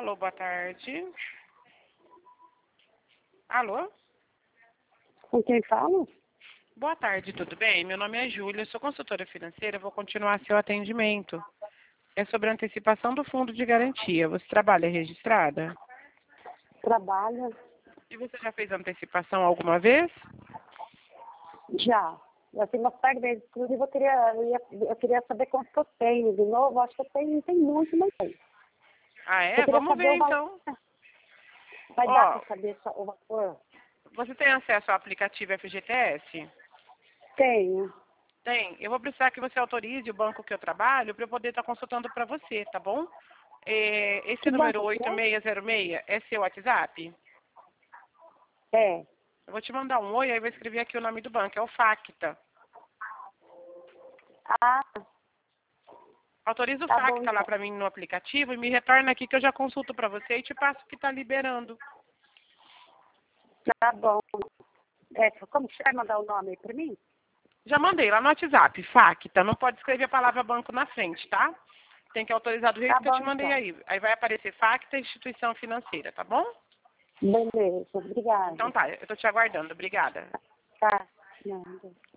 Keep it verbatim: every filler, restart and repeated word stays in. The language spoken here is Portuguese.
Alô, boa tarde. Alô? Com quem fala? Boa tarde, tudo bem? Meu nome é Júlia, sou consultora financeira, vou continuar seu atendimento. É sobre a antecipação do fundo de garantia. Você trabalha registrada? Trabalha? E você já fez antecipação alguma vez? Já. Eu tenho uma par vezes. Inclusive, eu queria, eu, ia, eu queria saber quanto que eu tenho de novo. Acho que eu tenho, não tem muito, mas tem. Ah, Eu é? queria Vamos saber ver o valor. então. Vai dar Ó, para saber só o valor? você tem acesso ao aplicativo F G T S? Tenho. Tem. Eu vou precisar que você autorize o banco que eu trabalho para eu poder estar consultando para você, tá bom? É, esse Que número banco que oito seis zero seis é seu WhatsApp? é? É. Eu vou te mandar um oi, aí eu vou escrever aqui o nome do banco. É o Facta. Ah, Autoriza o tá bom Facta lá então. para mim no aplicativo e me retorna aqui que eu já consulto para você e te passo o que está liberando. Tá bom. É, como que você vai mandar o nome aí para mim? Já mandei lá no WhatsApp, Facta. Não pode escrever a palavra banco na frente, tá? Tem que autorizar do jeito Tá que eu bom te mandei então. aí. Aí vai aparecer Facta Instituição Financeira, tá bom? Beleza, obrigada. Então tá, eu tô te aguardando. Obrigada. Tá. Nada.